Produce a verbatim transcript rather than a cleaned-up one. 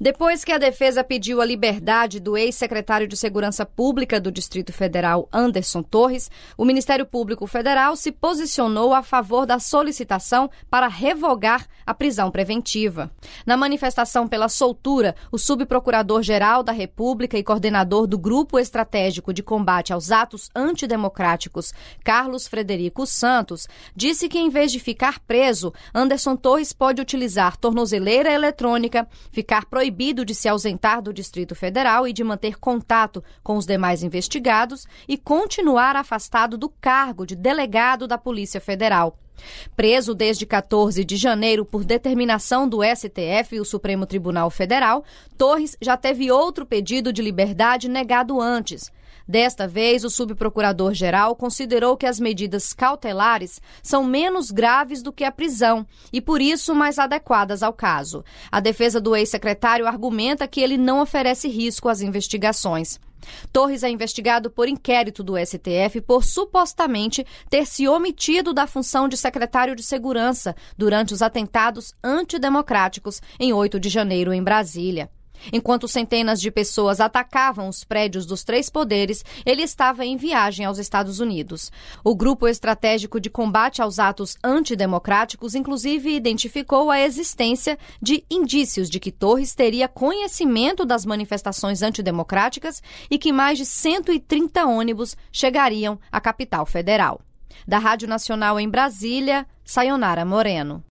Depois que a defesa pediu a liberdade do ex-secretário de Segurança Pública do Distrito Federal, Anderson Torres, o Ministério Público Federal se posicionou a favor da solicitação para revogar a prisão preventiva. Na manifestação pela soltura, o subprocurador-geral da República e coordenador do Grupo Estratégico de Combate aos Atos Antidemocráticos, Carlos Frederico Santos, disse que, em vez de ficar preso, Anderson Torres pode utilizar tornozeleira eletrônica, ficar proibido proibido de se ausentar do Distrito Federal e de manter contato com os demais investigados e continuar afastado do cargo de delegado da Polícia Federal. Preso desde quatorze de janeiro por determinação do S T F e o Supremo Tribunal Federal, Torres já teve outro pedido de liberdade negado antes. Desta vez, o subprocurador-geral considerou que as medidas cautelares são menos graves do que a prisão e, por isso, mais adequadas ao caso. A defesa do ex-secretário argumenta que ele não oferece risco às investigações. Torres é investigado por inquérito do S T F por supostamente ter se omitido da função de secretário de Segurança durante os atentados antidemocráticos em oito de janeiro em Brasília. Enquanto centenas de pessoas atacavam os prédios dos três poderes, ele estava em viagem aos Estados Unidos. O Grupo Estratégico de Combate aos Atos Antidemocráticos, inclusive, identificou a existência de indícios de que Torres teria conhecimento das manifestações antidemocráticas e que mais de cento e trinta ônibus chegariam à capital federal. Da Rádio Nacional em Brasília, Sayonara Moreno.